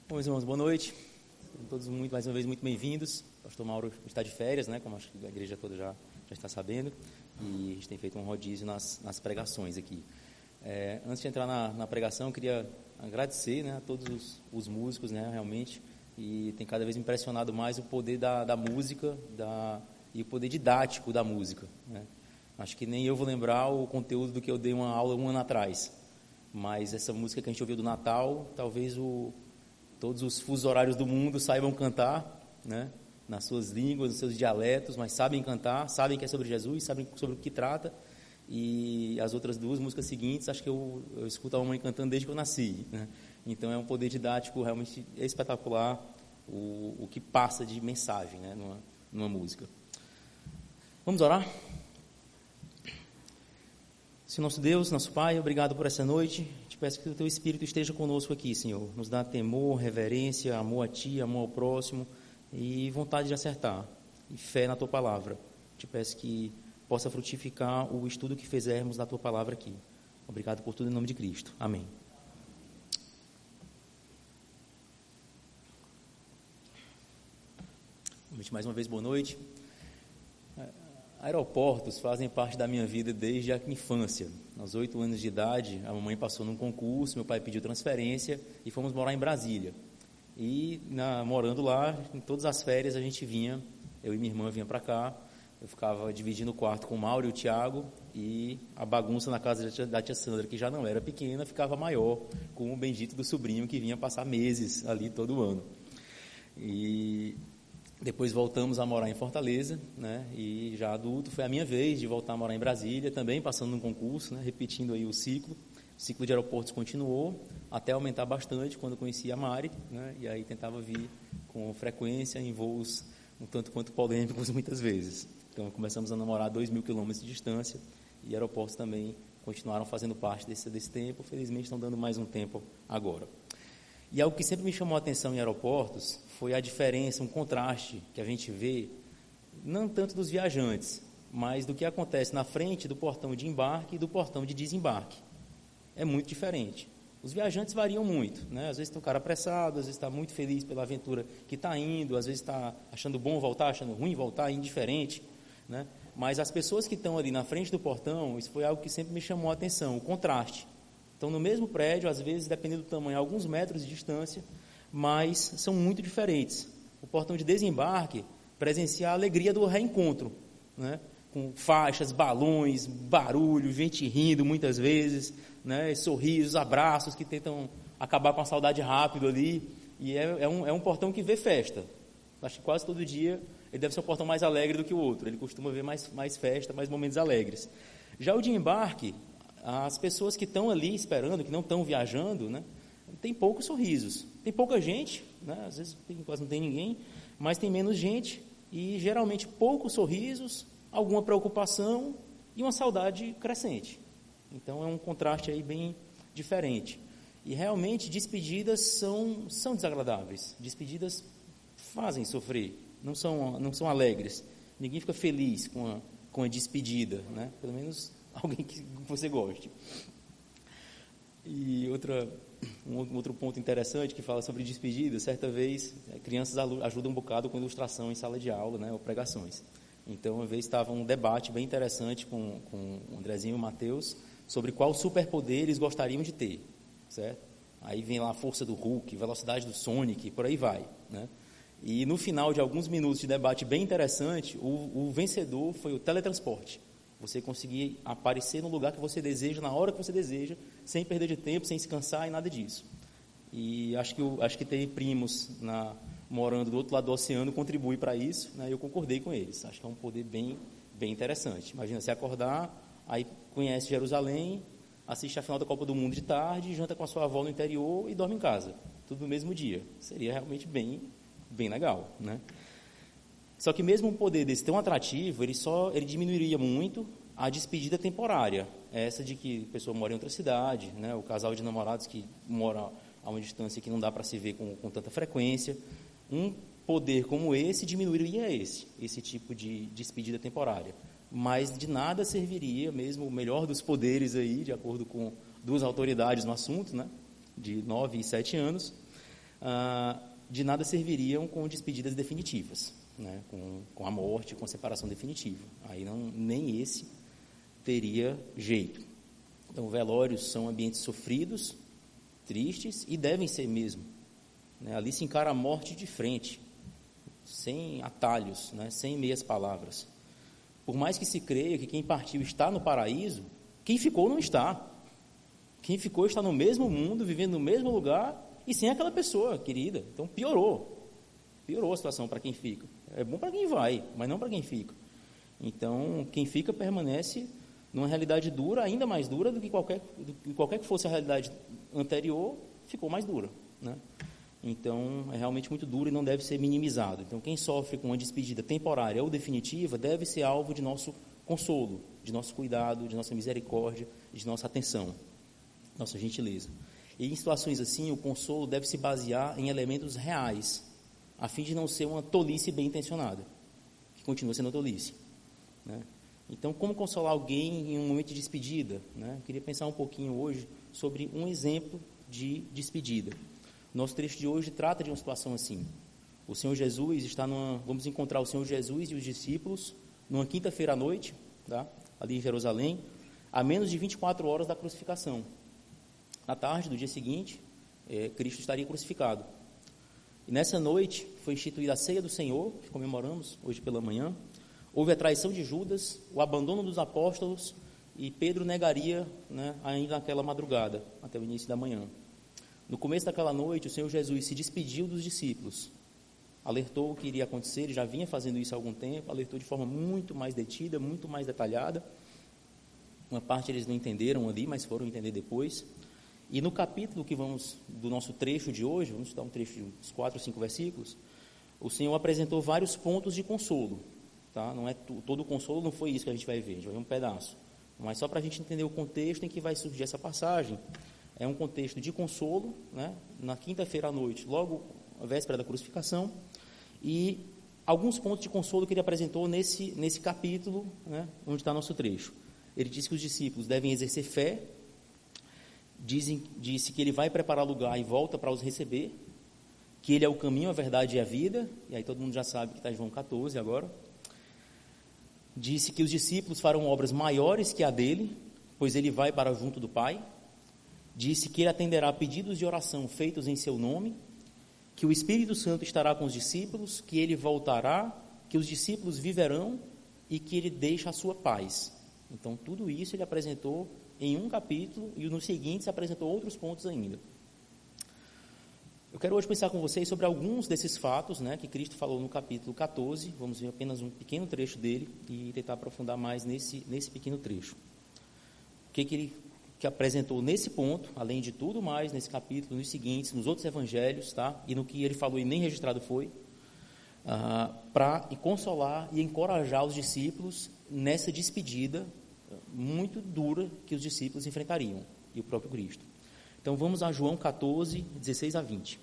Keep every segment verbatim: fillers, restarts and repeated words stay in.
Bom, meus irmãos, boa noite. Sejam todos muito, mais uma vez muito bem-vindos. O pastor Mauro está de férias, né, como acho que a igreja toda já, já está sabendo, e a gente tem feito um rodízio nas, nas pregações aqui. É, antes de entrar na, na pregação, eu queria agradecer, né, a todos os, os músicos, né, realmente, e tem cada vez impressionado mais o poder da, da música da, e o poder didático da música, né. Acho que nem eu vou lembrar o conteúdo do que eu dei uma aula um ano atrás, mas essa música que a gente ouviu do Natal, talvez o todos os fusos horários do mundo saibam cantar, né, nas suas línguas, nos seus dialetos, mas sabem cantar, sabem que é sobre Jesus, sabem sobre o que trata. E as outras duas músicas seguintes, acho que eu, eu escuto a mamãe cantando desde que eu nasci, né? Então é um poder didático realmente espetacular o, o que passa de mensagem, né, numa, numa música. Vamos orar? Senhor nosso Deus, nosso Pai, obrigado por essa noite. Te peço que o Teu Espírito esteja conosco aqui, Senhor. Nos dá temor, reverência, amor a Ti, amor ao próximo e vontade de acertar e fé na Tua Palavra. Te peço que possa frutificar o estudo que fizermos da Tua Palavra aqui. Obrigado por tudo em nome de Cristo. Amém. Mais uma vez, boa noite. Aeroportos fazem parte da minha vida desde a infância. Aos oito anos de idade, a mamãe passou num concurso, meu pai pediu transferência e fomos morar em Brasília. E na, morando lá, em todas as férias a gente vinha, eu e minha irmã vinha para cá, eu ficava dividindo o quarto com o Mauro e o Tiago, e a bagunça na casa da tia, da tia Sandra, que já não era pequena, ficava maior, com o bendito do sobrinho que vinha passar meses ali todo ano. E depois voltamos a morar em Fortaleza, né, e já adulto foi a minha vez de voltar a morar em Brasília, também passando num concurso, né, repetindo aí o ciclo. O ciclo de aeroportos continuou até aumentar bastante quando eu conheci a Mari, né, e aí tentava vir com frequência em voos um tanto quanto polêmicos muitas vezes. Então começamos a namorar a dois mil quilômetros de distância e aeroportos também continuaram fazendo parte desse, desse tempo, felizmente estão dando mais um tempo agora. E algo que sempre me chamou a atenção em aeroportos foi a diferença, um contraste que a gente vê, não tanto dos viajantes, mas do que acontece na frente do portão de embarque e do portão de desembarque. É muito diferente. Os viajantes variam muito, né? Às vezes tem um cara apressado, às vezes está muito feliz pela aventura que está indo, às vezes está achando bom voltar, achando ruim voltar, indiferente, né? Mas as pessoas que estão ali na frente do portão, isso foi algo que sempre me chamou a atenção, o contraste. Então, no mesmo prédio, às vezes, dependendo do tamanho, alguns metros de distância, mas são muito diferentes. O portão de desembarque presencia a alegria do reencontro, né? Com faixas, balões, barulho, gente rindo muitas vezes, né? Sorrisos, abraços que tentam acabar com a saudade rápido ali. E é, é, um, é um portão que vê festa. Acho que quase todo dia ele deve ser um portão mais alegre do que o outro. Ele costuma ver mais, mais festa, mais momentos alegres. Já o de embarque, as pessoas que estão ali esperando, que não estão viajando, né, tem poucos sorrisos. Tem pouca gente, né, às vezes tem, quase não tem ninguém, mas tem menos gente e geralmente poucos sorrisos, alguma preocupação e uma saudade crescente. Então é um contraste aí bem diferente. E realmente despedidas são, são desagradáveis. Despedidas fazem sofrer, não são, não são alegres. Ninguém fica feliz com a, com a despedida, né? Pelo menos alguém que você goste. E outra, um outro ponto interessante que fala sobre despedida, certa vez, crianças ajudam um bocado com ilustração em sala de aula, né, ou pregações. Então, uma vez estava um debate bem interessante com, com o Andrezinho e o Matheus sobre qual superpoder eles gostariam de ter, certo? Aí vem lá a força do Hulk, velocidade do Sonic, por aí vai, né? E no final de alguns minutos de debate bem interessante, o, o vencedor foi o teletransporte. Você conseguir aparecer no lugar que você deseja, na hora que você deseja, sem perder de tempo, sem se cansar e nada disso. E acho que, eu, acho que ter primos na, morando do outro lado do oceano contribui para isso, né? Eu concordei com eles. Acho que é um poder bem, bem interessante. Imagina, você acordar, aí conhece Jerusalém, assiste a final da Copa do Mundo de tarde, janta com a sua avó no interior e dorme em casa. Tudo no mesmo dia. Seria realmente bem, bem legal, né? Só que mesmo um poder desse tão atrativo, ele só ele diminuiria muito a despedida temporária. Essa de que a pessoa mora em outra cidade, né? O casal de namorados que mora a uma distância que não dá para se ver com, com tanta frequência. Um poder como esse diminuiria esse, esse tipo de despedida temporária. Mas de nada serviria, mesmo o melhor dos poderes aí, de acordo com duas autoridades no assunto, né? De nove e sete anos, ah, de nada serviriam com despedidas definitivas, né? com, com a morte, com a separação definitiva. Aí não, nem esse teria jeito. Então, velórios são ambientes sofridos, tristes, e devem ser mesmo. Né? Ali se encara a morte de frente, sem atalhos, né? Sem meias palavras. Por mais que se creia que quem partiu está no paraíso, quem ficou não está. Quem ficou está no mesmo mundo, vivendo no mesmo lugar, e sem aquela pessoa querida. Então, piorou. Piorou a situação para quem fica. É bom para quem vai, mas não para quem fica. Então, quem fica permanece numa realidade dura, ainda mais dura do que qualquer, do que qualquer que fosse a realidade anterior, ficou mais dura, né? Então, é realmente muito duro e não deve ser minimizado. Então, quem sofre com uma despedida temporária ou definitiva deve ser alvo de nosso consolo, de nosso cuidado, de nossa misericórdia, de nossa atenção, nossa gentileza. E em situações assim, o consolo deve se basear em elementos reais, a fim de não ser uma tolice bem intencionada, que continua sendo tolice, né? Então, como consolar alguém em um momento de despedida, né? Eu queria pensar um pouquinho hoje sobre um exemplo de despedida. Nosso trecho de hoje trata de uma situação assim. O Senhor Jesus está numa... Vamos encontrar o Senhor Jesus e os discípulos numa quinta-feira à noite, tá? Ali em Jerusalém, a menos de vinte e quatro horas da crucificação. Na tarde do dia seguinte, é, Cristo estaria crucificado. E nessa noite foi instituída a ceia do Senhor, que comemoramos hoje pela manhã. Houve a traição de Judas, o abandono dos apóstolos, e Pedro negaria, né, ainda naquela madrugada, até o início da manhã. No começo daquela noite, o Senhor Jesus se despediu dos discípulos, alertou o que iria acontecer, ele já vinha fazendo isso há algum tempo, alertou de forma muito mais detida, muito mais detalhada. Uma parte eles não entenderam ali, mas foram entender depois. E no capítulo que vamos, do nosso trecho de hoje, vamos estudar um trecho de uns quatro ou cinco versículos, o Senhor apresentou vários pontos de consolo, tá? Não é tu, todo o consolo não foi isso que a gente vai ver, a gente vai ver um pedaço, mas só para a gente entender o contexto em que vai surgir essa passagem. É um contexto de consolo, né? Na quinta-feira à noite, logo a véspera da crucificação, e alguns pontos de consolo que ele apresentou nesse, nesse capítulo, né, onde está nosso trecho. Ele disse que os discípulos devem exercer fé, dizem, disse que ele vai preparar lugar e volta para os receber, que ele é o caminho, a verdade e a vida, e aí todo mundo já sabe que está em João catorze agora. Disse que os discípulos farão obras maiores que a dele, pois ele vai para junto do Pai. Disse que ele atenderá a pedidos de oração feitos em seu nome, que o Espírito Santo estará com os discípulos, que ele voltará, que os discípulos viverão e que ele deixa a sua paz. Então, tudo isso ele apresentou em um capítulo e no seguinte se apresentou outros pontos ainda. Eu quero hoje pensar com vocês sobre alguns desses fatos, né, que Cristo falou no capítulo catorze. Vamos ver apenas um pequeno trecho dele e tentar aprofundar mais nesse, nesse pequeno trecho. O que, que ele que apresentou nesse ponto, além de tudo mais, nesse capítulo, nos seguintes, nos outros evangelhos, tá? E no que ele falou e nem registrado foi, uh, para consolar e encorajar os discípulos nessa despedida muito dura que os discípulos enfrentariam, e o próprio Cristo. Então vamos a João catorze, dezesseis a vinte.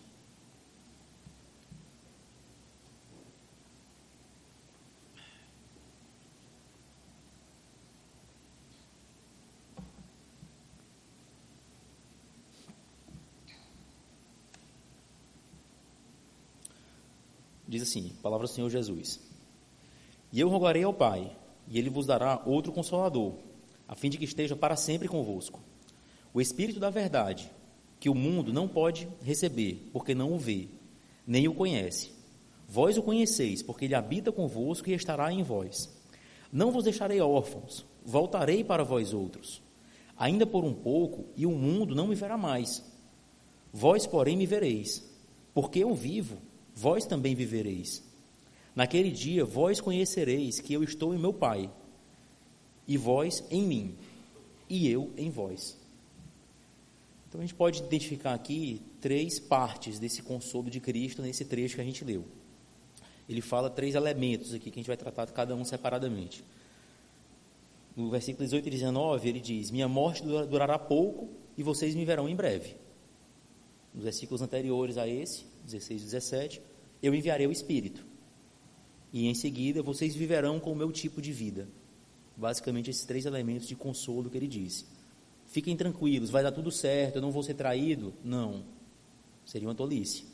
Diz assim, palavra do Senhor Jesus: E eu rogarei ao Pai, e Ele vos dará outro Consolador, a fim de que esteja para sempre convosco. O Espírito da verdade, que o mundo não pode receber, porque não o vê, nem o conhece. Vós o conheceis, porque Ele habita convosco e estará em vós. Não vos deixarei órfãos, voltarei para vós outros. Ainda por um pouco, e o mundo não me verá mais. Vós, porém, me vereis, porque eu vivo, vós também vivereis. Naquele dia, vós conhecereis que eu estou em meu Pai, e vós em mim, e eu em vós. Então, a gente pode identificar aqui três partes desse consolo de Cristo nesse trecho que a gente leu. Ele fala três elementos aqui, que a gente vai tratar cada um separadamente. No versículo dezoito e dezenove, ele diz: minha morte durará pouco, e vocês me verão em breve. Nos versículos anteriores a esse, dezesseis e dezessete, eu enviarei o Espírito, e em seguida vocês viverão com o meu tipo de vida. Basicamente esses três elementos de consolo que ele disse. Fiquem tranquilos, vai dar tudo certo, eu não vou ser traído. Não, seria uma tolice.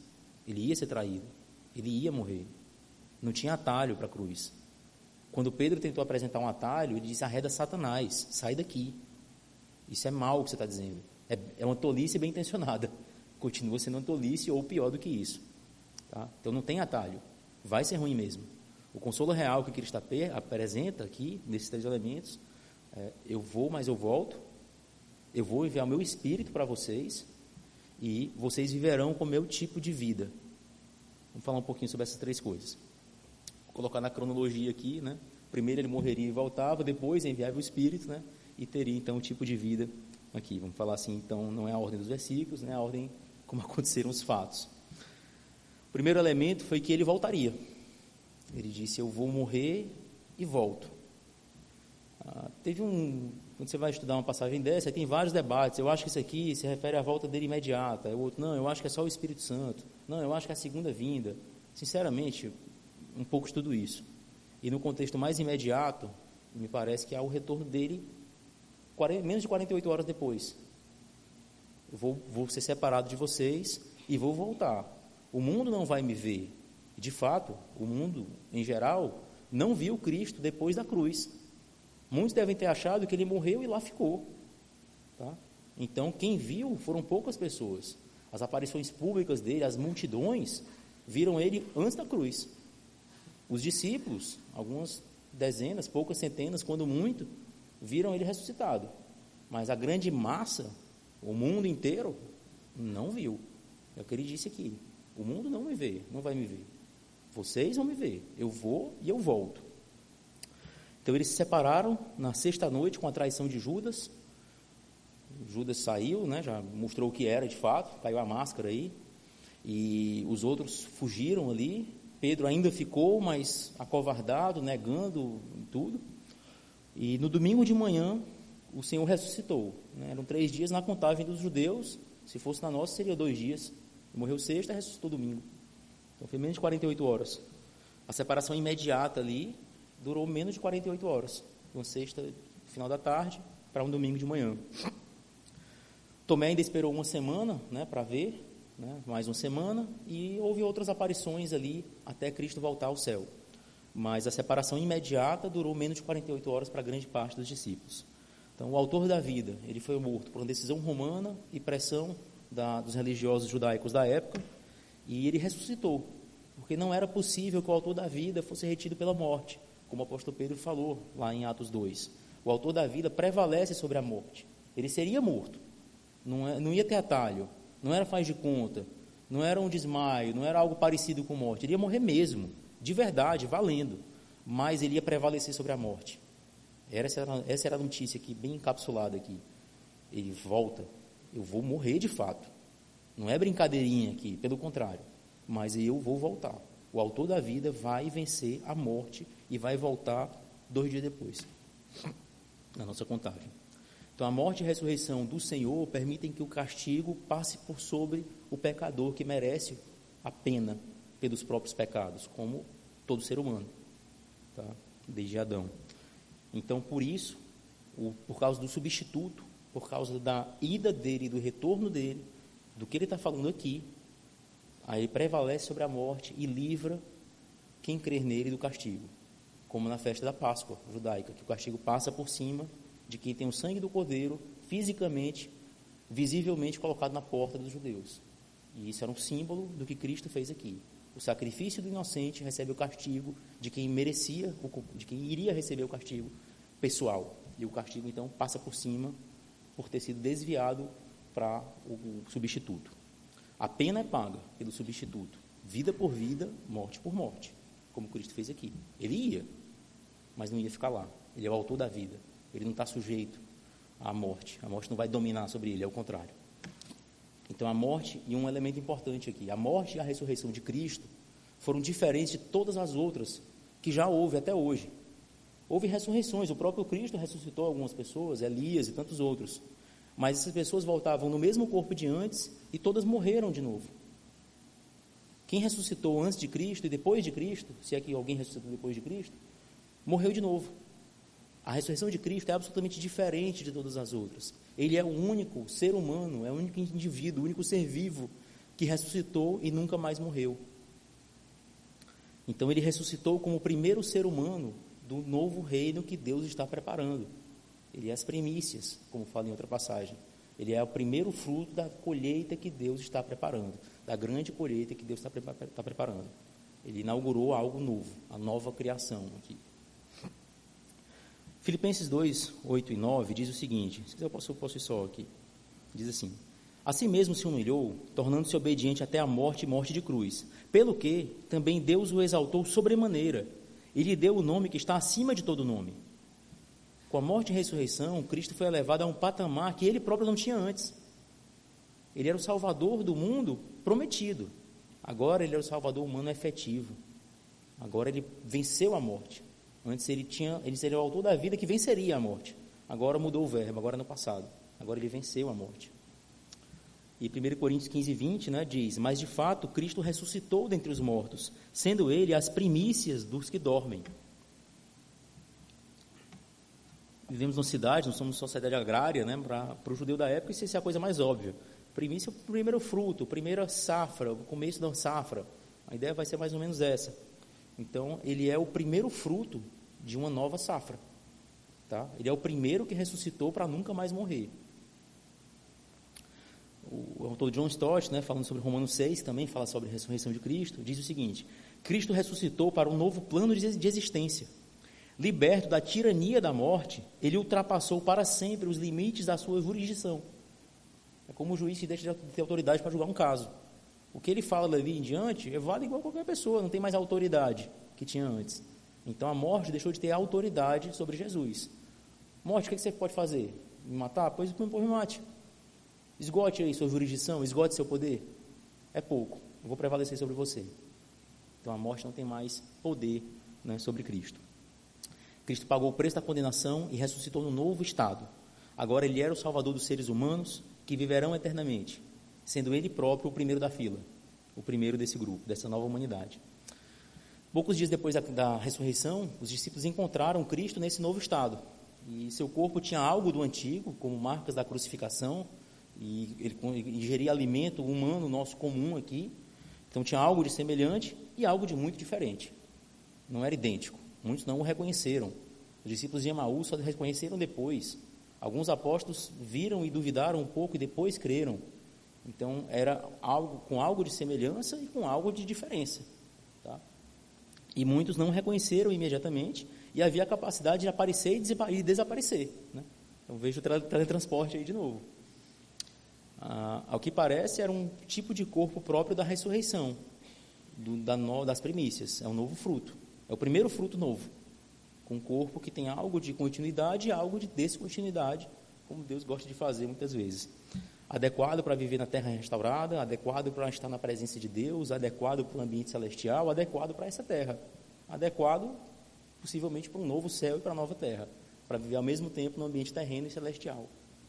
Ele ia ser traído. Ele ia morrer. Não tinha atalho para a cruz. Quando Pedro tentou apresentar um atalho, ele disse: arreda Satanás, sai daqui. Isso é mal o que você está dizendo. É, é uma tolice bem intencionada. Continua sendo uma tolice ou pior do que isso. Tá? Então não tem atalho. Vai ser ruim mesmo. O consolo real que Cristo apresenta aqui, nesses três elementos, é: eu vou, mas eu volto. Eu vou enviar o meu Espírito para vocês e vocês viverão com o meu tipo de vida. Vamos falar um pouquinho sobre essas três coisas. Vou colocar na cronologia aqui, né? Primeiro ele morreria e voltava, depois enviava o Espírito, né? E teria então um tipo de vida aqui. Vamos falar assim, então, não é a ordem dos versículos, né? A ordem como aconteceram os fatos. O primeiro elemento foi que ele voltaria. Ele disse: eu vou morrer e volto. Ah, teve um... Quando você vai estudar uma passagem dessa, tem vários debates. Eu acho que isso aqui se refere à volta dele imediata. O outro: não, eu acho que é só o Espírito Santo. Não, eu acho que é a segunda vinda. Sinceramente, um pouco de tudo isso. E no contexto mais imediato, me parece que há o retorno dele quarenta, menos de quarenta e oito horas depois. Eu vou, vou ser separado de vocês e vou voltar. O mundo não vai me ver. De fato, o mundo, em geral, não viu Cristo depois da cruz. Muitos devem ter achado que ele morreu e lá ficou. Tá? Então, quem viu foram poucas pessoas. As aparições públicas dele, as multidões, viram ele antes da cruz. Os discípulos, algumas dezenas, poucas centenas, quando muito, viram ele ressuscitado. Mas a grande massa, o mundo inteiro, não viu. É o que ele disse aqui: o mundo não me vê, não vai me ver. Vocês vão me ver. Eu vou e eu volto. Então eles se separaram na sexta noite com a traição de Judas. Judas saiu, né, já mostrou o que era de fato, caiu a máscara aí. E os outros fugiram ali. Pedro ainda ficou, mas acovardado, negando tudo. E no domingo de manhã, o Senhor ressuscitou. Né? Eram três dias na contagem dos judeus. Se fosse na nossa, seria dois dias. Morreu sexta e ressuscitou domingo. Então foi menos de quarenta e oito horas. A separação imediata ali durou menos de quarenta e oito horas. Uma sexta, final da tarde, para um domingo de manhã. Tomé ainda esperou uma semana, né, para ver, né, mais uma semana, e houve outras aparições ali até Cristo voltar ao céu. Mas a separação imediata durou menos de quarenta e oito horas para grande parte dos discípulos. Então, o autor da vida, ele foi morto por uma decisão romana e pressão da, dos religiosos judaicos da época, e ele ressuscitou, porque não era possível que o autor da vida fosse retido pela morte, como o apóstolo Pedro falou lá em Atos dois. O autor da vida prevalece sobre a morte. Ele seria morto, não, é, não ia ter atalho, não era faz de conta, não era um desmaio, não era algo parecido com morte, ele ia morrer mesmo, de verdade, valendo, mas ele ia prevalecer sobre a morte. Essa era, essa era a notícia aqui, bem encapsulada aqui. Ele volta, eu vou morrer de fato, não é brincadeirinha aqui, pelo contrário, mas eu vou voltar. O autor da vida vai vencer a morte e vai voltar dois dias depois, na nossa contagem. Então, a morte e a ressurreição do Senhor permitem que o castigo passe por sobre o pecador que merece a pena pelos próprios pecados, como todo ser humano, tá? Desde Adão. Então, por isso, o, por causa do substituto, por causa da ida dele e do retorno dele, do que ele está falando aqui, aí prevalece sobre a morte e livra quem crer nele do castigo, como na festa da Páscoa judaica, que o castigo passa por cima de quem tem o sangue do cordeiro fisicamente, visivelmente colocado na porta dos judeus. E isso era um símbolo do que Cristo fez aqui. O sacrifício do inocente recebe o castigo de quem merecia, de quem iria receber o castigo pessoal. E o castigo, então, passa por cima por ter sido desviado para o substituto. A pena é paga pelo substituto. Vida por vida, morte por morte. Como Cristo fez aqui. Ele ia, mas não ia ficar lá. Ele é o autor da vida. Ele não está sujeito à morte. A morte não vai dominar sobre ele, é o contrário. Então, a morte, e um elemento importante aqui, a morte e a ressurreição de Cristo foram diferentes de todas as outras que já houve até hoje. Houve ressurreições, o próprio Cristo ressuscitou algumas pessoas, Elias e tantos outros. Mas essas pessoas voltavam no mesmo corpo de antes e todas morreram de novo. Quem ressuscitou antes de Cristo e depois de Cristo, se é que alguém ressuscitou depois de Cristo, morreu de novo. A ressurreição de Cristo é absolutamente diferente de todas as outras. Ele é o único ser humano, é o único indivíduo, o único ser vivo que ressuscitou e nunca mais morreu. Então ele ressuscitou como o primeiro ser humano do novo reino que Deus está preparando. Ele é as primícias, como fala em outra passagem. Ele é o primeiro fruto da colheita que Deus está preparando, da grande colheita que Deus está, está preparando. Ele inaugurou algo novo, a nova criação aqui. Filipenses dois, oito e nove diz o seguinte, se quiser eu posso, eu posso ir só aqui, diz assim: assim mesmo se humilhou, tornando-se obediente até a morte e morte de cruz, pelo que também Deus o exaltou sobremaneira, e lhe deu o nome que está acima de todo nome. Com a morte e ressurreição, Cristo foi elevado a um patamar que ele próprio não tinha antes. Ele era o Salvador do mundo prometido, agora ele era o Salvador humano efetivo, agora ele venceu a morte. Antes ele tinha, ele seria o autor da vida que venceria a morte. Agora mudou o verbo, agora no passado. Agora ele venceu a morte. E primeiro Coríntios quinze, vinte, né, diz: mas de fato Cristo ressuscitou dentre os mortos, sendo ele as primícias dos que dormem. Vivemos numa cidade, nós somos uma sociedade agrária, né, para o judeu da época isso é a coisa mais óbvia. Primícia é o primeiro fruto, a primeira safra, o começo da safra. A ideia vai ser mais ou menos essa. Então, ele é o primeiro fruto de uma nova safra. Tá? Ele é o primeiro que ressuscitou para nunca mais morrer. O autor John Stott, né, falando sobre Romanos seis, também fala sobre a ressurreição de Cristo, diz o seguinte: Cristo ressuscitou para um novo plano de existência. Liberto da tirania da morte, ele ultrapassou para sempre os limites da sua jurisdição. É como o juiz que deixa de ter autoridade para julgar um caso. O que ele fala dali em diante é válido igual a qualquer pessoa, não tem mais autoridade que tinha antes. Então a morte deixou de ter autoridade sobre Jesus. Morte, o que você pode fazer? Me matar? Pois me mate. Esgote aí sua jurisdição, esgote seu poder. É pouco, eu vou prevalecer sobre você. Então a morte não tem mais poder, né, sobre Cristo. Cristo pagou o preço da condenação e ressuscitou no novo estado. Agora ele era o Salvador dos seres humanos que viverão eternamente, sendo ele próprio o primeiro da fila, o primeiro desse grupo, dessa nova humanidade. Poucos dias depois da, da ressurreição, os discípulos encontraram Cristo nesse novo estado, e seu corpo tinha algo do antigo, como marcas da crucificação, e ele ingeria alimento humano nosso comum aqui, então tinha algo de semelhante e algo de muito diferente, não era idêntico, muitos não o reconheceram, os discípulos de Emaús só reconheceram depois, alguns apóstolos viram e duvidaram um pouco e depois creram. Então, era algo com algo de semelhança e com algo de diferença. Tá? E muitos não reconheceram imediatamente e havia a capacidade de aparecer e desaparecer. Né? Eu vejo o teletransporte aí de novo. Ah, ao que parece, era um tipo de corpo próprio da ressurreição, do, da no, das primícias. É um novo fruto. É o primeiro fruto novo. Com um corpo que tem algo de continuidade e algo de descontinuidade, como Deus gosta de fazer muitas vezes. Adequado para viver na terra restaurada, adequado para estar na presença de Deus, adequado para o ambiente celestial, adequado para essa terra, adequado possivelmente para um novo céu e para a nova terra, para viver ao mesmo tempo no ambiente terreno e celestial.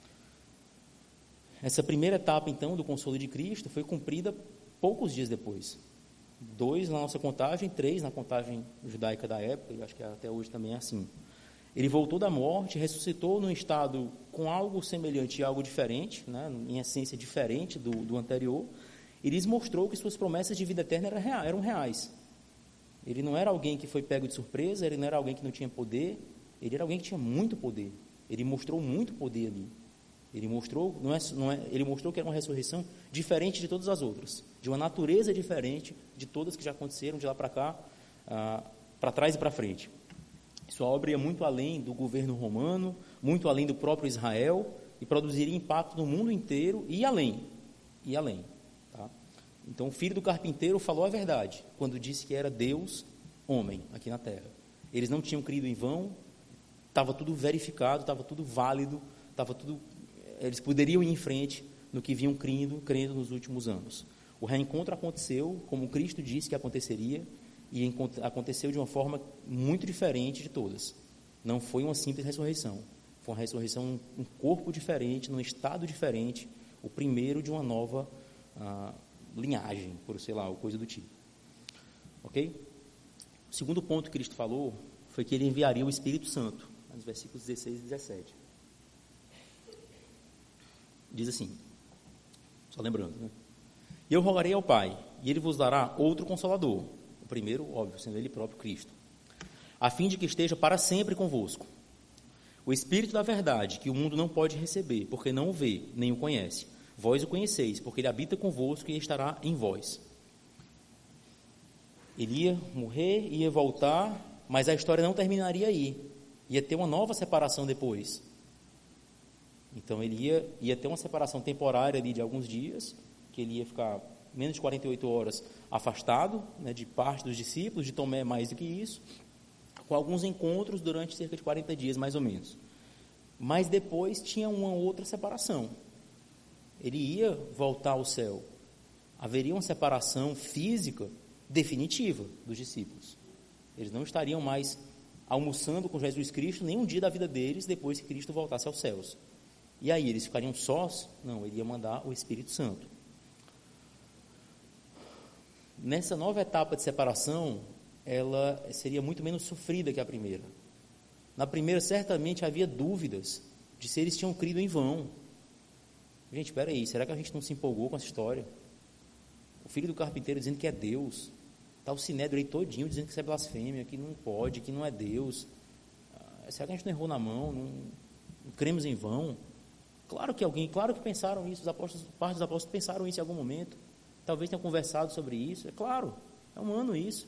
Essa primeira etapa, então, do consolo de Cristo foi cumprida poucos dias depois. Dois na nossa contagem, três na contagem judaica da época, e acho que até hoje também é assim. Ele voltou da morte, ressuscitou num estado com algo semelhante e algo diferente, né, em essência diferente do, do anterior, e lhes mostrou que suas promessas de vida eterna eram, real, eram reais. Ele não era alguém que foi pego de surpresa, ele não era alguém que não tinha poder, ele era alguém que tinha muito poder. Ele mostrou muito poder ali. Ele mostrou, não é, não é, ele mostrou que era uma ressurreição diferente de todas as outras, de uma natureza diferente de todas que já aconteceram de lá para cá, ah, para trás e para frente. Sua obra ia muito além do governo romano, muito além do próprio Israel, e produziria impacto no mundo inteiro e além. E além. Tá? Então, o filho do carpinteiro falou a verdade, quando disse que era Deus, homem, aqui na terra. Eles não tinham crido em vão, estava tudo verificado, estava tudo válido, estava tudo, eles poderiam ir em frente no que vinham crendo, crendo nos últimos anos. O reencontro aconteceu, como Cristo disse que aconteceria, e aconteceu de uma forma muito diferente de todas. Não foi uma simples ressurreição. Foi uma ressurreição, um corpo diferente, num estado diferente, o primeiro de uma nova ah, linhagem, por sei lá, ou coisa do tipo. Ok? O segundo ponto que Cristo falou foi que ele enviaria o Espírito Santo, nos versículos dezesseis e dezessete. Diz assim, só lembrando, né? E eu rogarei ao Pai, e Ele vos dará outro Consolador, o primeiro, óbvio, sendo Ele próprio Cristo, a fim de que esteja para sempre convosco. O Espírito da verdade, que o mundo não pode receber, porque não o vê, nem o conhece. Vós o conheceis, porque Ele habita convosco e estará em vós. Ele ia morrer, ia voltar, mas a história não terminaria aí. Ia ter uma nova separação depois. Então ele ia, ia ter uma separação temporária ali de alguns dias, que ele ia ficar menos de quarenta e oito horas afastado, né, de parte dos discípulos, de Tomé mais do que isso, com alguns encontros durante cerca de quarenta dias, mais ou menos. Mas depois tinha uma outra separação. Ele ia voltar ao céu. Haveria uma separação física definitiva dos discípulos. Eles não estariam mais almoçando com Jesus Cristo nem um dia da vida deles depois que Cristo voltasse aos céus. E aí, eles ficariam sós? Não, ele ia mandar o Espírito Santo. Nessa nova etapa de separação, ela seria muito menos sofrida que a primeira. Na primeira, certamente, havia dúvidas de se eles tinham crido em vão. Gente, espera aí, será que a gente não se empolgou com essa história? O filho do carpinteiro dizendo que é Deus. Está o sinédrio aí todinho dizendo que isso é blasfêmia, que não pode, que não é Deus. Ah, será que a gente não errou na mão? Não, não cremos em vão? Claro que alguém, claro que pensaram isso, os apóstolos, parte dos apóstolos pensaram isso em algum momento. Talvez tenham conversado sobre isso. É claro, é humano isso.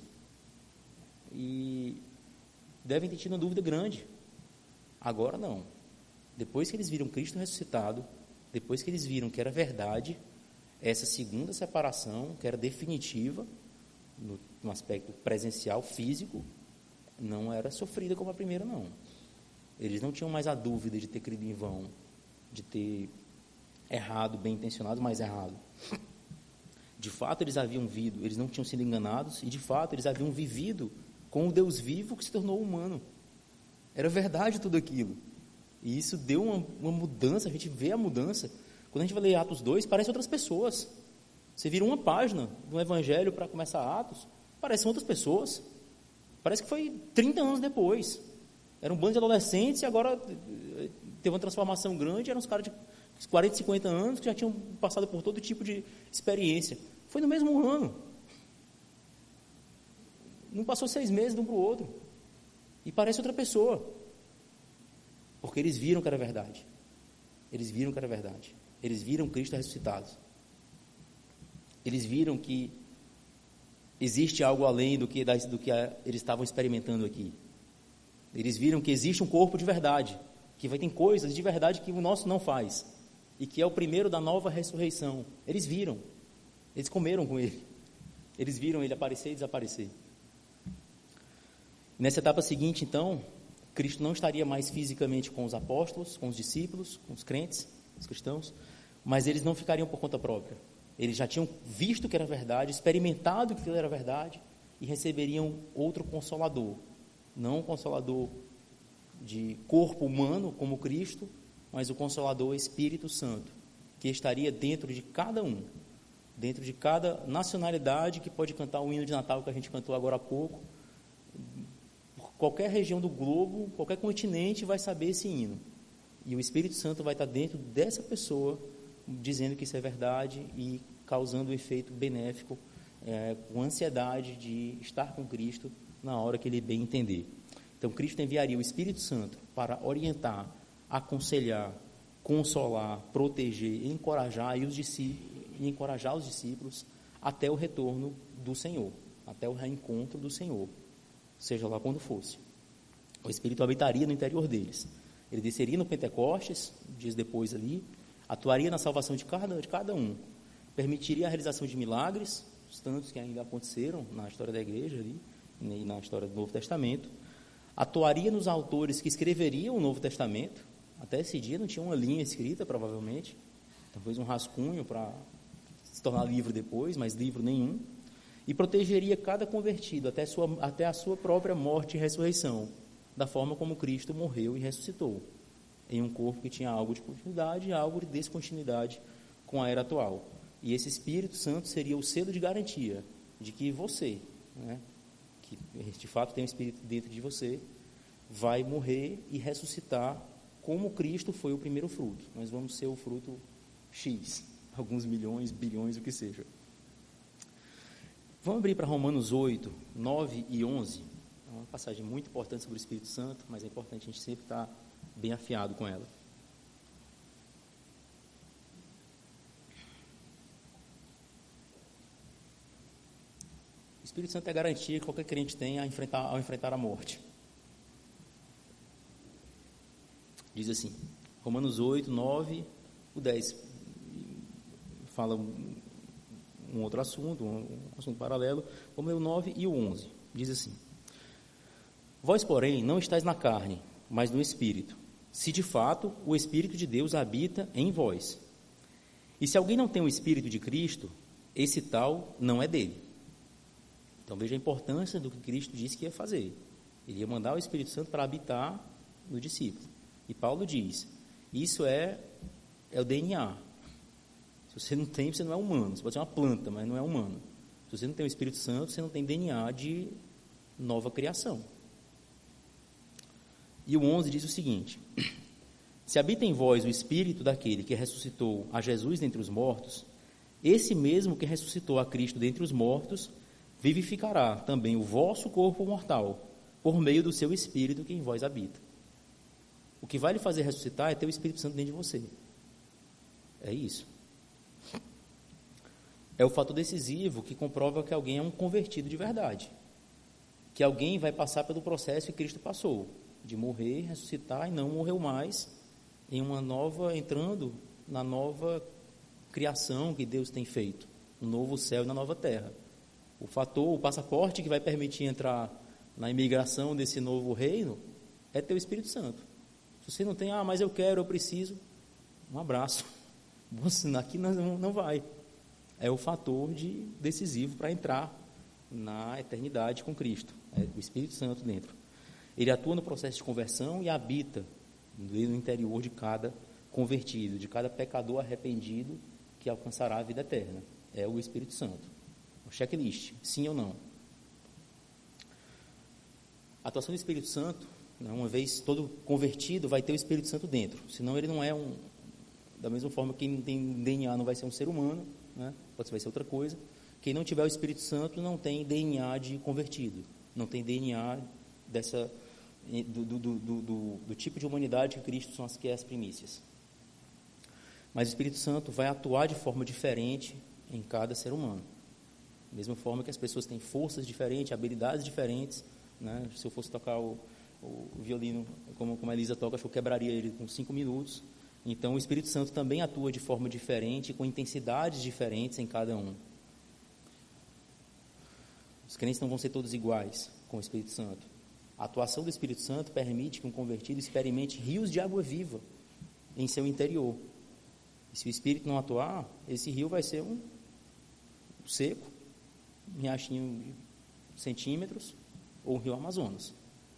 E devem ter tido uma dúvida grande. Agora não. Depois que eles viram Cristo ressuscitado, depois que eles viram que era verdade, essa segunda separação, que era definitiva, no, no aspecto presencial, físico, não era sofrida como a primeira, não. Eles não tinham mais a dúvida de ter crido em vão, de ter errado, bem intencionado, mas errado. De fato, eles haviam vivido, eles não tinham sido enganados, e de fato, eles haviam vivido com o Deus vivo que se tornou humano. Era verdade tudo aquilo. E isso deu uma, uma mudança, a gente vê a mudança. Quando a gente vai ler Atos dois, parecem outras pessoas. Você vira uma página do Evangelho para começar Atos, parecem outras pessoas. Parece que foi trinta anos depois. Era um bando de adolescentes e agora teve uma transformação grande, eram uns caras de quarenta, cinquenta anos que já tinham passado por todo tipo de experiência. Foi no mesmo ano. Não passou seis meses de um para o outro. E parece outra pessoa. Porque eles viram que era verdade. Eles viram que era verdade. Eles viram Cristo ressuscitado. Eles viram que existe algo além do que, do que eles estavam experimentando aqui. Eles viram que existe um corpo de verdade, que vai ter coisas de verdade que o nosso não faz, e que é o primeiro da nova ressurreição. Eles viram, eles comeram com ele, eles viram ele aparecer e desaparecer. Nessa etapa seguinte, então, Cristo não estaria mais fisicamente com os apóstolos, com os discípulos, com os crentes, os cristãos, mas eles não ficariam por conta própria. Eles já tinham visto que era verdade, experimentado que aquilo era verdade, e receberiam outro Consolador. Não um Consolador de corpo humano, como Cristo, mas o Consolador Espírito Santo, que estaria dentro de cada um, dentro de cada nacionalidade que pode cantar o hino de Natal que a gente cantou agora há pouco. Qualquer região do globo, qualquer continente vai saber esse hino. E o Espírito Santo vai estar dentro dessa pessoa, dizendo que isso é verdade e causando um efeito benéfico, é, com ansiedade de estar com Cristo na hora que ele bem entender. Então, Cristo enviaria o Espírito Santo para orientar, aconselhar, consolar, proteger, encorajar, e os discípulos, e encorajar os discípulos até o retorno do Senhor, até o reencontro do Senhor, seja lá quando fosse. O Espírito habitaria no interior deles. Ele desceria no Pentecostes, dias depois ali, atuaria na salvação de cada, de cada um, permitiria a realização de milagres, os tantos que ainda aconteceram na história da igreja ali, e na história do Novo Testamento, atuaria nos autores que escreveriam o Novo Testamento. Até esse dia não tinha uma linha escrita, provavelmente, talvez um rascunho para se tornar livro depois, mas livro nenhum, e protegeria cada convertido até, sua, até a sua própria morte e ressurreição, da forma como Cristo morreu e ressuscitou, em um corpo que tinha algo de continuidade e algo de descontinuidade com a era atual. E esse Espírito Santo seria o selo de garantia de que você, né, que de fato tem um Espírito dentro de você, vai morrer e ressuscitar como Cristo foi o primeiro fruto. Nós vamos ser o fruto X, alguns milhões, bilhões, o que seja. Vamos abrir para Romanos oito, nove e onze. É uma passagem muito importante sobre o Espírito Santo, mas é importante a gente sempre estar bem afiado com ela. O Espírito Santo é a garantia que qualquer crente tem ao enfrentar, ao enfrentar a morte. Diz assim, Romanos oito, nove, o dez, fala um, um outro assunto, um, um assunto paralelo. Vamos ler o nove e o onze. Diz assim: Vós, porém, não estáis na carne, mas no Espírito, se de fato o Espírito de Deus habita em vós. E se alguém não tem o Espírito de Cristo, esse tal não é dele. Então veja a importância do que Cristo disse que ia fazer. Ele ia mandar o Espírito Santo para habitar no discípulo. E Paulo diz, isso é, é o D N A. Se você não tem, você não é humano. Você pode ser uma planta, mas não é humano. Se você não tem o Espírito Santo, você não tem D N A de nova criação. E o onze diz o seguinte: se habita em vós o Espírito daquele que ressuscitou a Jesus dentre os mortos, esse mesmo que ressuscitou a Cristo dentre os mortos, vivificará também o vosso corpo mortal, por meio do seu Espírito que em vós habita. O que vai lhe fazer ressuscitar é ter o Espírito Santo dentro de você. É isso. É o fator decisivo que comprova que alguém é um convertido de verdade. Que alguém vai passar pelo processo que Cristo passou, de morrer, ressuscitar e não morreu mais, em uma nova, entrando na nova criação que Deus tem feito, no novo céu e na nova terra. O fator, o passaporte que vai permitir entrar na imigração desse novo reino é ter o Espírito Santo. Se você não tem, ah, mas eu quero, eu preciso, um abraço. Você, aqui não, não vai. É o fator de, decisivo para entrar na eternidade com Cristo. É o Espírito Santo dentro. Ele atua no processo de conversão e habita no interior de cada convertido, de cada pecador arrependido que alcançará a vida eterna. É o Espírito Santo. O checklist, sim ou não. A atuação do Espírito Santo, uma vez todo convertido, vai ter o Espírito Santo dentro. Senão ele não é um... Da mesma forma que quem não tem D N A não vai ser um ser humano, né? Pode ser, vai ser outra coisa. Quem não tiver o Espírito Santo não tem D N A de convertido. Não tem D N A dessa, do, do, do, do, do tipo de humanidade que Cristo são as, que é as primícias. Mas o Espírito Santo vai atuar de forma diferente em cada ser humano. Da mesma forma que as pessoas têm forças diferentes, habilidades diferentes, né? Se eu fosse tocar o, o violino como, como a Elisa toca, acho que eu quebraria ele com cinco minutos. Então o Espírito Santo também atua de forma diferente, com intensidades diferentes em cada um. Os crentes não vão ser todos iguais com o Espírito Santo. A atuação do Espírito Santo permite que um convertido experimente rios de água viva em seu interior. E se o Espírito não atuar, esse rio vai ser um seco, um riachinho de centímetros, ou um rio Amazonas.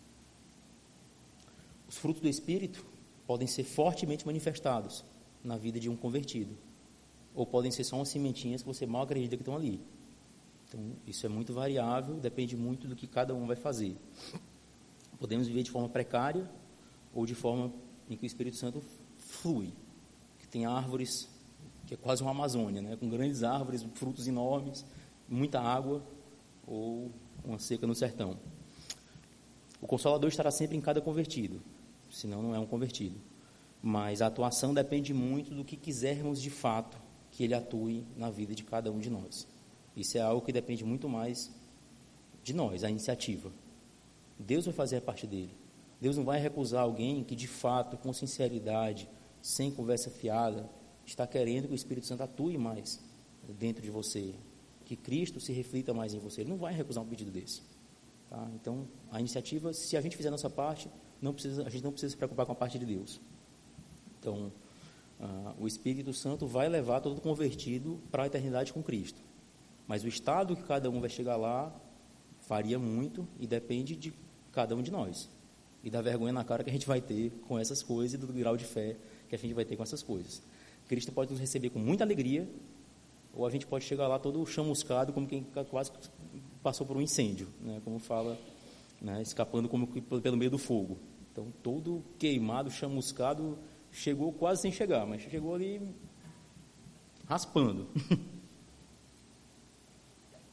Os frutos do Espírito podem ser fortemente manifestados na vida de um convertido, ou podem ser só umas sementinhas que você mal acredita que estão ali. Então, isso é muito variável, depende muito do que cada um vai fazer. Podemos viver de forma precária, ou de forma em que o Espírito Santo flui, que tem árvores, que é quase uma Amazônia, né? Com grandes árvores, frutos enormes, muita água, ou uma seca no sertão. O Consolador estará sempre em cada convertido, senão não é um convertido. Mas a atuação depende muito do que quisermos de fato que ele atue na vida de cada um de nós. Isso é algo que depende muito mais de nós, a iniciativa. Deus vai fazer a parte dele. Deus não vai recusar alguém que de fato, com sinceridade, sem conversa fiada, está querendo que o Espírito Santo atue mais dentro de você, que Cristo se reflita mais em você. Ele não vai recusar um pedido desse. Tá? Então, a iniciativa, se a gente fizer a nossa parte, não precisa, a gente não precisa se preocupar com a parte de Deus. Então, uh, o Espírito Santo vai levar todo convertido para a eternidade com Cristo. Mas o estado que cada um vai chegar lá varia muito e depende de cada um de nós. E da vergonha na cara que a gente vai ter com essas coisas e do grau de fé que a gente vai ter com essas coisas. Cristo pode nos receber com muita alegria, ou a gente pode chegar lá todo chamuscado, como quem quase passou por um incêndio, né? Como fala, né? Escapando como pelo meio do fogo. Então, todo queimado, chamuscado, chegou quase sem chegar, mas chegou ali raspando.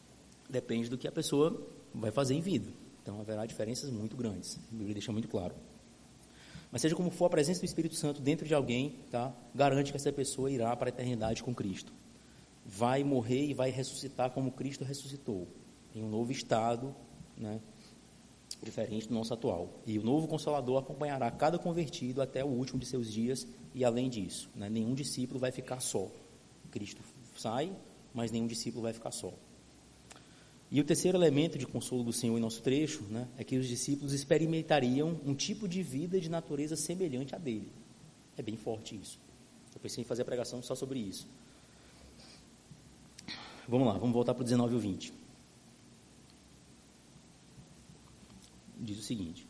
depende do que a pessoa vai fazer em vida. Então, haverá diferenças muito grandes. A Bíblia deixa muito claro. Mas seja como for, a presença do Espírito Santo dentro de alguém, tá, garante que essa pessoa irá para a eternidade com Cristo. Vai morrer e vai ressuscitar como Cristo ressuscitou, em um novo estado, né, diferente do nosso atual. E o novo Consolador acompanhará cada convertido até o último de seus dias, e além disso, né, nenhum discípulo vai ficar só. Cristo sai, mas nenhum discípulo vai ficar só. E o terceiro elemento de consolo do Senhor em nosso trecho, né, é que os discípulos experimentariam um tipo de vida de natureza semelhante à dele. É bem forte isso. Eu pensei em fazer a pregação só sobre isso. Vamos lá, vamos voltar para o dezenove e o vinte. Diz o seguinte: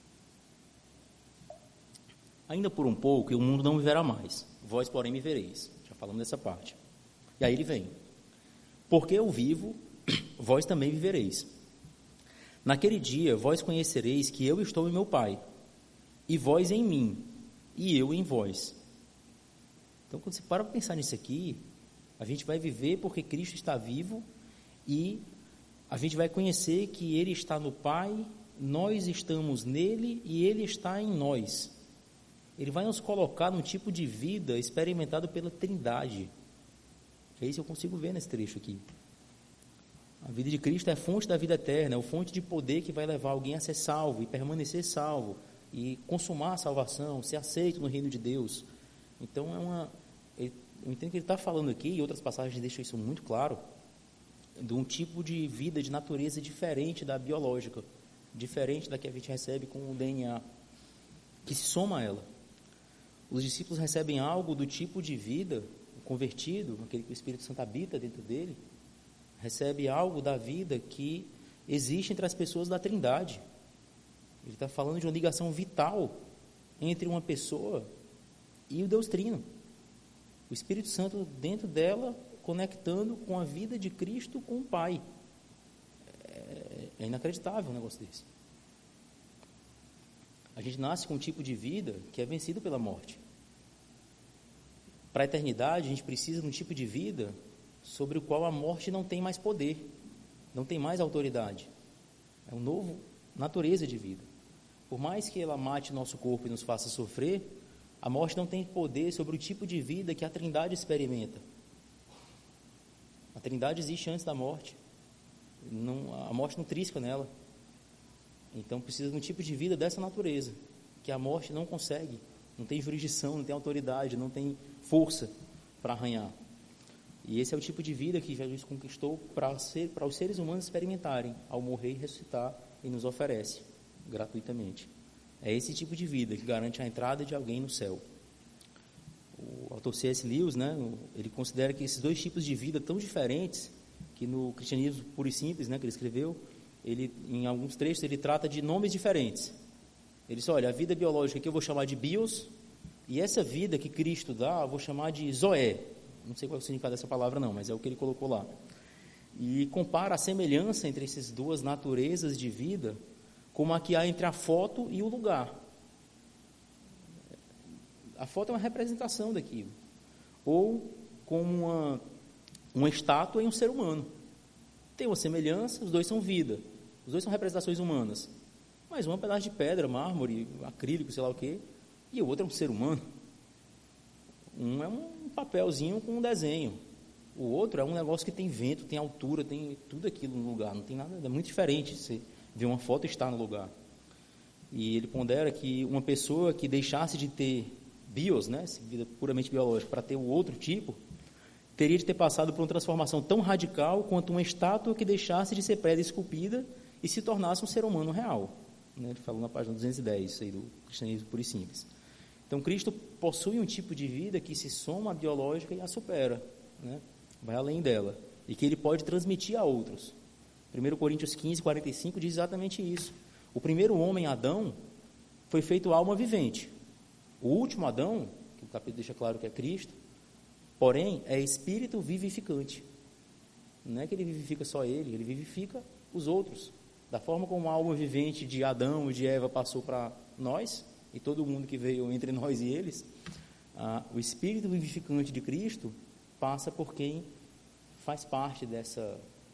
ainda por um pouco e o mundo não me verá mais, vós, porém, me vereis. Já falamos dessa parte. E aí ele vem: porque eu vivo, vós também vivereis. Naquele dia vós conhecereis que eu estou em meu Pai, e vós em mim, e eu em vós. Então, quando você para para pensar nisso aqui, a gente vai viver porque Cristo está vivo, e a gente vai conhecer que Ele está no Pai, nós estamos nele e Ele está em nós. Ele vai nos colocar num tipo de vida experimentado pela Trindade. É isso que eu consigo ver nesse trecho aqui. A vida de Cristo é a fonte da vida eterna, é a fonte de poder que vai levar alguém a ser salvo e permanecer salvo e consumar a salvação, ser aceito no reino de Deus. Então, é uma, ele, eu entendo que ele está falando aqui, e outras passagens deixam isso muito claro, de um tipo de vida de natureza diferente da biológica, diferente da que a gente recebe com o D N A, que se soma a ela. Os discípulos recebem algo do tipo de vida, o convertido, aquele que o Espírito Santo habita dentro dele, recebe algo da vida que existe entre as pessoas da Trindade. Ele está falando de uma ligação vital entre uma pessoa e o Deus Trino. O Espírito Santo dentro dela, conectando com a vida de Cristo com o Pai. É inacreditável um negócio desse. A gente nasce com um tipo de vida que é vencido pela morte. Para a eternidade, a gente precisa de um tipo de vida sobre o qual a morte não tem mais poder, não tem mais autoridade. É uma nova natureza de vida. Por mais que ela mate nosso corpo e nos faça sofrer, a morte não tem poder sobre o tipo de vida que a Trindade experimenta. A Trindade existe antes da morte. Não, a morte não trisca nela. Então precisa de um tipo de vida dessa natureza, que a morte não consegue, não tem jurisdição, não tem autoridade, não tem força para arranhar. E esse é o tipo de vida que Jesus conquistou para, ser, para os seres humanos experimentarem, ao morrer e ressuscitar, e nos oferece gratuitamente. É esse tipo de vida que garante a entrada de alguém no céu. O autor C S Lewis, né, ele considera que esses dois tipos de vida tão diferentes, que no Cristianismo Puro e Simples, né, que ele escreveu, ele, em alguns trechos ele trata de nomes diferentes. Ele diz, olha, a vida biológica que eu vou chamar de bios, e essa vida que Cristo dá, eu vou chamar de zoé. Não sei qual é o significado dessa palavra não, mas é o que ele colocou lá. E compara a semelhança entre essas duas naturezas de vida, como a que há entre a foto e o lugar. A foto é uma representação daquilo. Ou como uma, uma estátua em um ser humano. Tem uma semelhança, os dois são vida. Os dois são representações humanas. Mas um é um pedaço de pedra, mármore, acrílico, sei lá o quê, e o outro é um ser humano. Um é um papelzinho com um desenho. O outro é um negócio que tem vento, tem altura, tem tudo aquilo no lugar. Não tem nada, é muito diferente você ver uma foto e estar no lugar. E ele pondera que uma pessoa que deixasse de ter bios, né, vida puramente biológica, para ter o outro tipo, teria de ter passado por uma transformação tão radical quanto uma estátua que deixasse de ser pedra esculpida e se tornasse um ser humano real. Né, ele falou na página duzentos e dez, isso aí, do Cristianismo Puro e Simples. Então, Cristo possui um tipo de vida que se soma à biológica e a supera, né, vai além dela, e que ele pode transmitir a outros. primeiro Coríntios quinze, quarenta e cinco diz exatamente isso. O primeiro homem, Adão, foi feito alma vivente. O último Adão, que o capítulo deixa claro que é Cristo, porém, é espírito vivificante. Não é que ele vivifica só ele, ele vivifica os outros. Da forma como a alma vivente de Adão e de Eva passou para nós, e todo mundo que veio entre nós e eles, ah, o espírito vivificante de Cristo passa por quem faz parte dessa,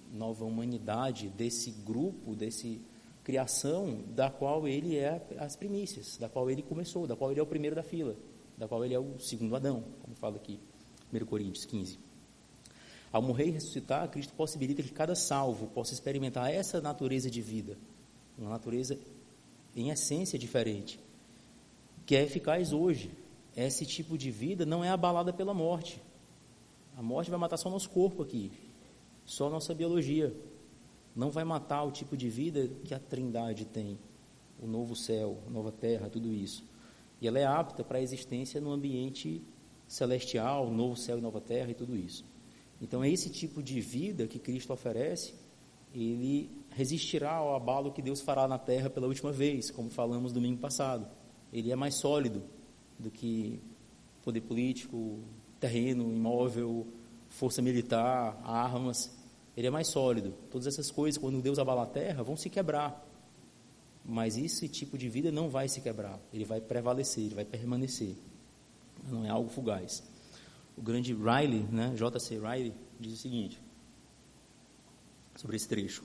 nova humanidade desse grupo, desse criação, da qual ele é as primícias, da qual ele começou, da qual ele é o primeiro da fila, da qual ele é o segundo Adão, como fala aqui, primeira Coríntios quinze. Ao morrer e ressuscitar, Cristo possibilita que cada salvo possa experimentar essa natureza de vida, uma natureza em essência diferente, que é eficaz hoje. Esse tipo de vida não é abalada pela morte. A morte vai matar só o nosso corpo aqui, só a nossa biologia. Não vai matar o tipo de vida que a Trindade tem, o novo céu, a nova terra, tudo isso. E ela é apta para a existência no ambiente celestial, novo céu e nova terra e tudo isso. Então, é esse tipo de vida que Cristo oferece, ele resistirá ao abalo que Deus fará na terra pela última vez, como falamos domingo passado. Ele é mais sólido do que poder político, terreno, imóvel, força militar, armas. Ele é mais sólido. Todas essas coisas, quando Deus abalar a terra, vão se quebrar. Mas esse tipo de vida não vai se quebrar. Ele vai prevalecer, ele vai permanecer. Não é algo fugaz. O grande Riley, né, J C Riley, diz o seguinte, sobre esse trecho.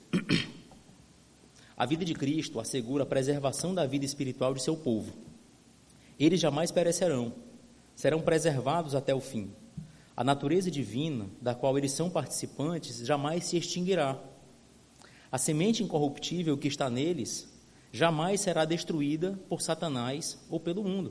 A vida de Cristo assegura a preservação da vida espiritual de seu povo. Eles jamais perecerão, serão preservados até o fim. A natureza divina, da qual eles são participantes, jamais se extinguirá. A semente incorruptível que está neles jamais será destruída por Satanás ou pelo mundo.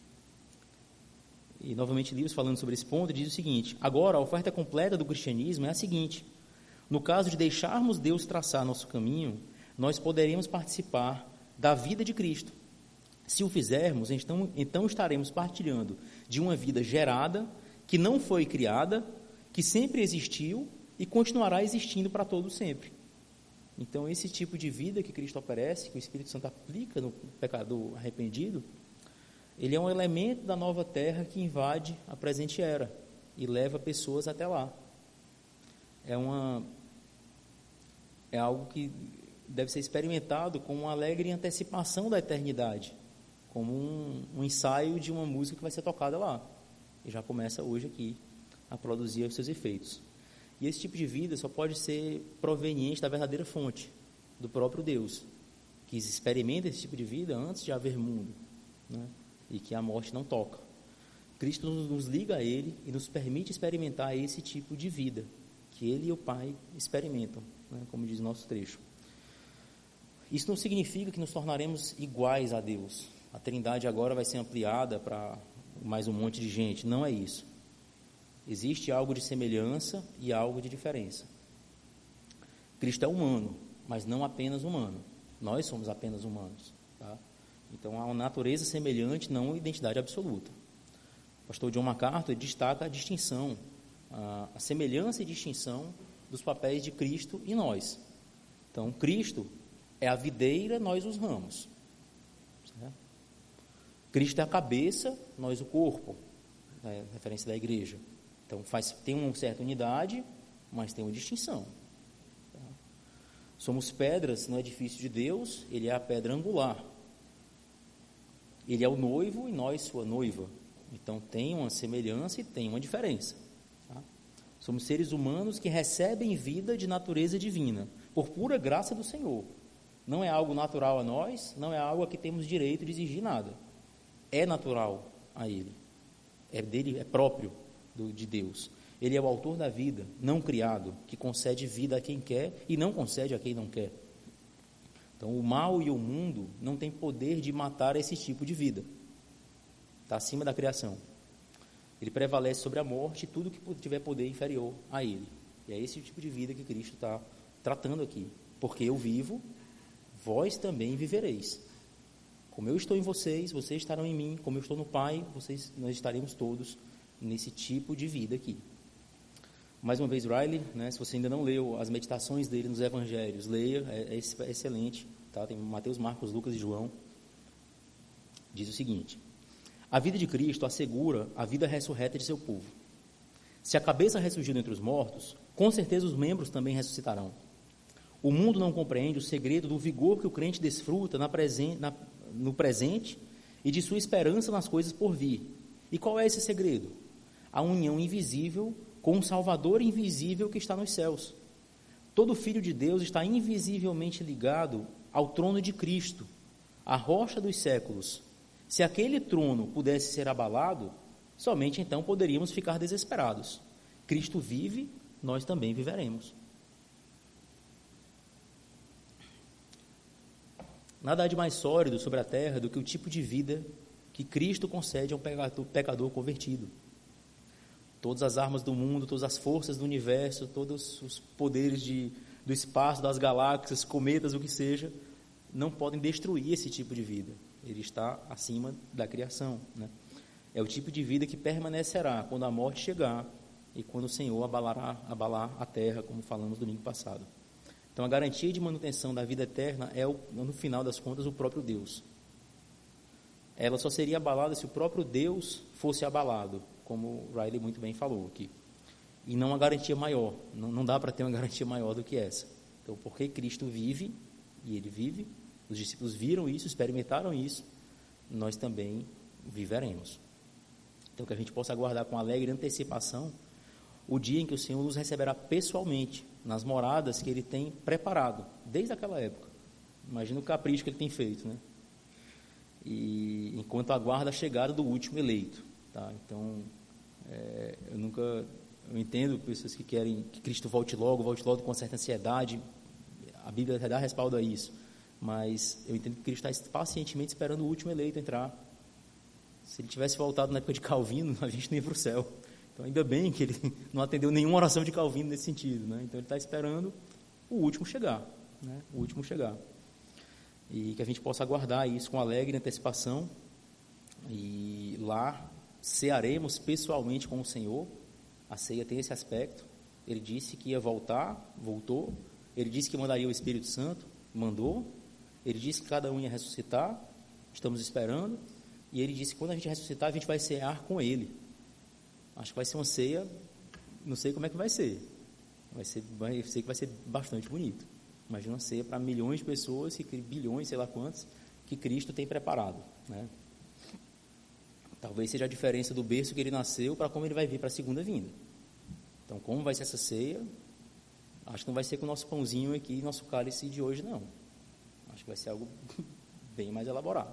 E, novamente, Lewis, falando sobre esse ponto, diz o seguinte: agora, a oferta completa do cristianismo é a seguinte: no caso de deixarmos Deus traçar nosso caminho, nós poderemos participar da vida de Cristo. Se o fizermos, então, então estaremos partilhando de uma vida gerada, que não foi criada, que sempre existiu e continuará existindo para todo sempre. Então, esse tipo de vida que Cristo oferece, que o Espírito Santo aplica no pecador arrependido, ele é um elemento da nova terra que invade a presente era e leva pessoas até lá. É, uma, é algo que deve ser experimentado como uma alegre antecipação da eternidade, como um, um ensaio de uma música que vai ser tocada lá. E já começa hoje aqui a produzir os seus efeitos. E esse tipo de vida só pode ser proveniente da verdadeira fonte, do próprio Deus, que experimenta esse tipo de vida antes de haver mundo, né? E que a morte não toca. Cristo nos liga a Ele e nos permite experimentar esse tipo de vida, que Ele e o Pai experimentam, né? Como diz nosso trecho. Isso não significa que nos tornaremos iguais a Deus. A Trindade agora vai ser ampliada para mais um monte de gente. Não é isso. Existe algo de semelhança e algo de diferença. Cristo é humano, mas não apenas humano. Nós somos apenas humanos, tá? Então, há uma natureza semelhante, não uma identidade absoluta. O pastor John MacArthur destaca a distinção, a, a semelhança e distinção dos papéis de Cristo e nós. Então, Cristo é a videira, nós os ramos. Certo? Cristo é a cabeça, nós o corpo, né? Referência da igreja. Então, faz, tem uma certa unidade, mas tem uma distinção. Tá? Somos pedras no edifício de Deus, Ele é a pedra angular. Ele é o noivo e nós sua noiva. Então, tem uma semelhança e tem uma diferença. Tá? Somos seres humanos que recebem vida de natureza divina, por pura graça do Senhor. Não é algo natural a nós, não é algo a que temos direito de exigir nada. É natural a Ele. É dele, é próprio do, de Deus. Ele é o autor da vida, não criado, que concede vida a quem quer e não concede a quem não quer. Então, o mal e o mundo não têm poder de matar esse tipo de vida. Está acima da criação. Ele prevalece sobre a morte e tudo que tiver poder inferior a ele. E é esse tipo de vida que Cristo está tratando aqui. Porque eu vivo, vós também vivereis. Como eu estou em vocês, vocês estarão em mim. Como eu estou no Pai, vocês, nós estaremos todos nesse tipo de vida aqui. Mais uma vez, Riley, né, se você ainda não leu as meditações dele nos evangelhos, leia, é, é excelente, tá? Tem Mateus, Marcos, Lucas e João. Diz o seguinte: a vida de Cristo assegura a vida ressurreta de seu povo. Se a cabeça ressurgiu dentre os mortos, com certeza os membros também ressuscitarão. O mundo não compreende o segredo do vigor que o crente desfruta na presen- na, no presente e de sua esperança nas coisas por vir. E qual é esse segredo? A união invisível com o Salvador invisível que está nos céus. Todo filho de Deus está invisivelmente ligado ao trono de Cristo, a rocha dos séculos. Se aquele trono pudesse ser abalado, somente então poderíamos ficar desesperados. Cristo vive, nós também viveremos. Nada há de mais sólido sobre a terra do que o tipo de vida que Cristo concede a um pecador, pecador convertido. Todas as armas do mundo, todas as forças do universo, todos os poderes de, do espaço, das galáxias, cometas, o que seja, não podem destruir esse tipo de vida. Ele está acima da criação, né? É o tipo de vida que permanecerá quando a morte chegar e quando o Senhor abalará, abalar a terra, como falamos domingo passado. Então, a garantia de manutenção da vida eterna é, o, no final das contas, o próprio Deus. Ela só seria abalada se o próprio Deus fosse abalado, como o Riley muito bem falou aqui. E não uma garantia maior, não, não dá para ter uma garantia maior do que essa. Então, porque Cristo vive, e Ele vive, os discípulos viram isso, experimentaram isso, nós também viveremos. Então, que a gente possa aguardar com alegre antecipação o dia em que o Senhor nos receberá pessoalmente, nas moradas que Ele tem preparado, desde aquela época. Imagina o capricho que Ele tem feito, né? E enquanto aguarda a chegada do último eleito, tá? Então, é, eu nunca, eu entendo pessoas que querem que Cristo volte logo, volte logo com certa ansiedade, a Bíblia dá respaldo a isso, mas eu entendo que Cristo está pacientemente esperando o último eleito entrar. Se Ele tivesse voltado na época de Calvino, a gente não ia para o céu. Então, ainda bem que Ele não atendeu nenhuma oração de Calvino nesse sentido, né? Então, Ele está esperando o último chegar, né? O último chegar. E que a gente possa aguardar isso com alegre antecipação, e lá cearemos pessoalmente com o Senhor. A ceia tem esse aspecto. Ele disse que ia voltar, voltou. Ele disse que mandaria o Espírito Santo, mandou. Ele disse que cada um ia ressuscitar, estamos esperando. E Ele disse que quando a gente ressuscitar, a gente vai cear com Ele. Acho que vai ser uma ceia, não sei como é que vai ser. Vai ser, vai, sei que vai ser bastante bonito. Imagina uma ceia para milhões de pessoas, que, bilhões, sei lá quantos, que Cristo tem preparado, né? Talvez seja a diferença do berço que Ele nasceu para como Ele vai vir para a segunda vinda. Então, como vai ser essa ceia? Acho que não vai ser com o nosso pãozinho aqui, nosso cálice de hoje, não. Acho que vai ser algo bem mais elaborado.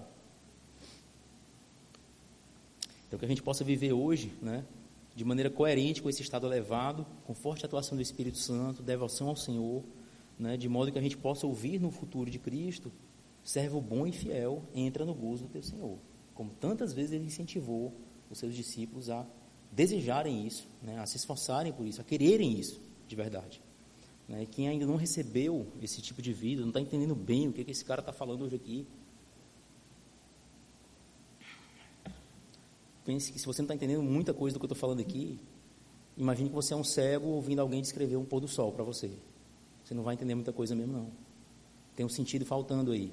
Então, que a gente possa viver hoje, né, de maneira coerente com esse estado elevado, com forte atuação do Espírito Santo, devoção ao Senhor, né, de modo que a gente possa ouvir no futuro de Cristo: servo bom e fiel, entra no gozo do teu Senhor. Como tantas vezes Ele incentivou os seus discípulos a desejarem isso, né, a se esforçarem por isso, a quererem isso de verdade. Né, e quem ainda não recebeu esse tipo de vida, não está entendendo bem o que, que esse cara está falando hoje aqui, pense que se você não está entendendo muita coisa do que eu estou falando aqui, imagine que você é um cego ouvindo alguém descrever um pôr do sol para você. Você não vai entender muita coisa mesmo, não. Tem um sentido faltando aí.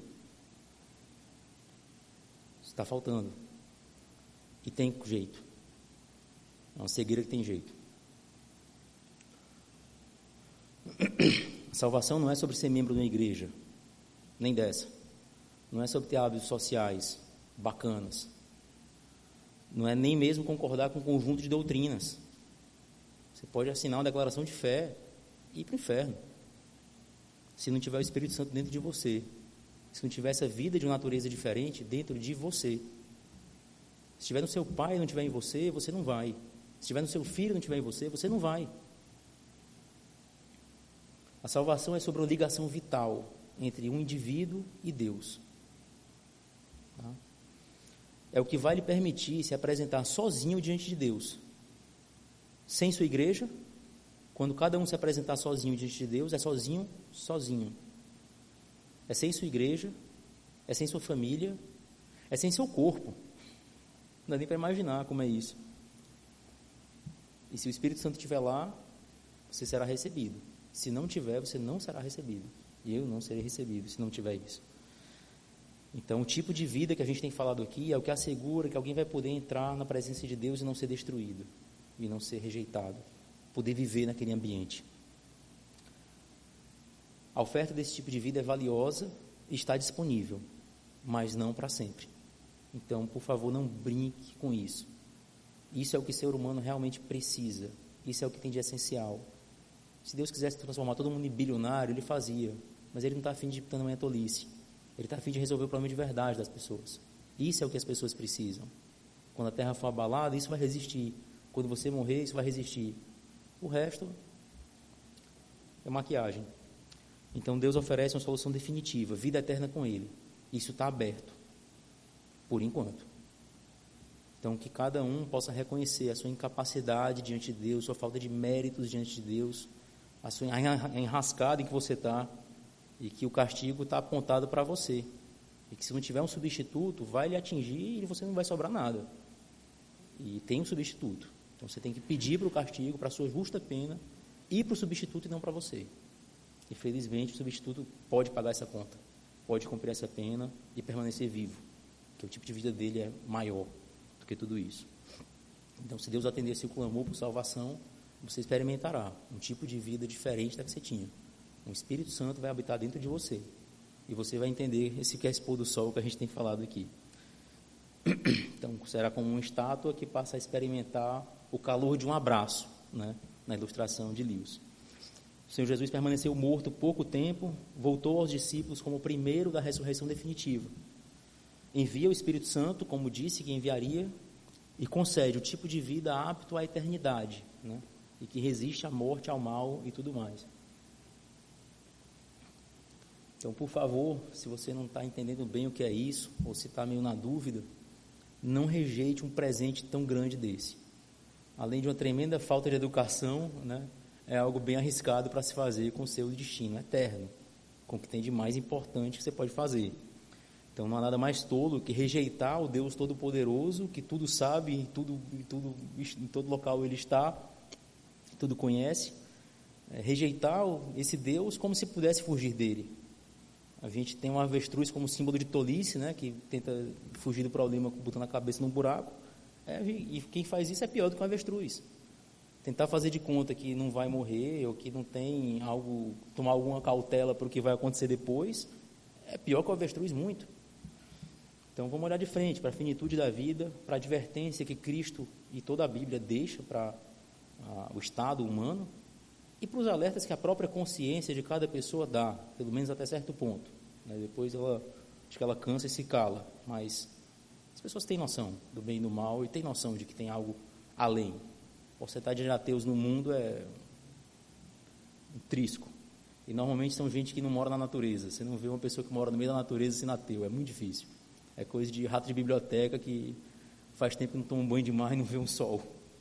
Está faltando. E tem jeito. É uma cegueira que tem jeito. A salvação não é sobre ser membro de uma igreja, nem dessa. Não é sobre ter hábitos sociais bacanas. Não é nem mesmo concordar com um conjunto de doutrinas. Você pode assinar uma declaração de fé e ir para o inferno, se não tiver o Espírito Santo dentro de você, se não tiver essa vida de uma natureza diferente dentro de você. Se estiver no seu pai e não estiver em você, você não vai. Se estiver no seu filho e não estiver em você, você não vai. A salvação é sobre uma ligação vital entre um indivíduo e Deus. Tá? É o que vai lhe permitir se apresentar sozinho diante de Deus. Sem sua igreja, quando cada um se apresentar sozinho diante de Deus, é sozinho, sozinho. É sem sua igreja, é sem sua família, é sem seu corpo. Não dá nem para imaginar como é isso. E se o Espírito Santo estiver lá, você será recebido. Se não tiver, você não será recebido. E eu não serei recebido se não tiver isso. Então, o tipo de vida que a gente tem falado aqui é o que assegura que alguém vai poder entrar na presença de Deus e não ser destruído, e não ser rejeitado, poder viver naquele ambiente. A oferta desse tipo de vida é valiosa e está disponível, mas não para sempre. Então, por favor, não brinque com isso. Isso é o que o ser humano realmente precisa. Isso é o que tem de essencial. Se Deus quisesse transformar todo mundo em bilionário, Ele fazia. Mas Ele não está afim de tamanha tolice. Ele está afim de resolver o problema de verdade das pessoas. Isso é o que as pessoas precisam. Quando a terra for abalada, isso vai resistir. Quando você morrer, isso vai resistir. O resto é maquiagem. Então Deus oferece uma solução definitiva, vida eterna com Ele. Isso está aberto, por enquanto. Então que cada um possa reconhecer a sua incapacidade diante de Deus, sua falta de méritos diante de Deus, a sua enrascada em que você está, e que o castigo está apontado para você. E que se não tiver um substituto, vai lhe atingir e você não vai sobrar nada. E tem um substituto. Então você tem que pedir para o castigo, para a sua justa pena, e para o substituto e não para você. E felizmente o substituto pode pagar essa conta, pode cumprir essa pena e permanecer vivo, porque o tipo de vida dele é maior do que tudo isso. Então, se Deus atender seu clamor por salvação, você experimentará um tipo de vida diferente da que você tinha. O Espírito Santo vai habitar dentro de você e você vai entender esse que é esse pôr do sol que a gente tem falado aqui. Então, será como uma estátua que passa a experimentar o calor de um abraço, né, na ilustração de Lewis. O Senhor Jesus permaneceu morto pouco tempo, voltou aos discípulos como o primeiro da ressurreição definitiva. Envia o Espírito Santo, como disse que enviaria, e concede o tipo de vida apto à eternidade, né, e que resiste à morte, ao mal e tudo mais. Então, por favor, se você não está entendendo bem o que é isso, ou se está meio na dúvida, não rejeite um presente tão grande desse. Além de uma tremenda falta de educação, né, é algo bem arriscado para se fazer com o seu destino eterno, com o que tem de mais importante que você pode fazer. Então, não há nada mais tolo que rejeitar o Deus Todo-Poderoso, que tudo sabe, em, tudo, em, tudo, em todo local Ele está, tudo conhece, é, rejeitar esse Deus como se pudesse fugir dele. A gente tem um avestruz como símbolo de tolice, né, que tenta fugir do problema botando a cabeça num buraco, é, e quem faz isso é pior do que um avestruz. Tentar fazer de conta que não vai morrer, ou que não tem algo, tomar alguma cautela para o que vai acontecer depois, é pior que o avestruz muito. Então vamos olhar de frente para a finitude da vida, para a advertência que Cristo e toda a Bíblia deixa para a, o estado humano, e para os alertas que a própria consciência de cada pessoa dá, pelo menos até certo ponto. Né? Depois ela, acho que ela cansa e se cala, mas as pessoas têm noção do bem e do mal e têm noção de que tem algo além. A porcentagem de ateus no mundo é um trisco. E normalmente são gente que não mora na natureza. Você não vê uma pessoa que mora no meio da natureza sendo ateu, é muito difícil. É coisa de rato de biblioteca que faz tempo que não toma um banho de mar e não vê um sol.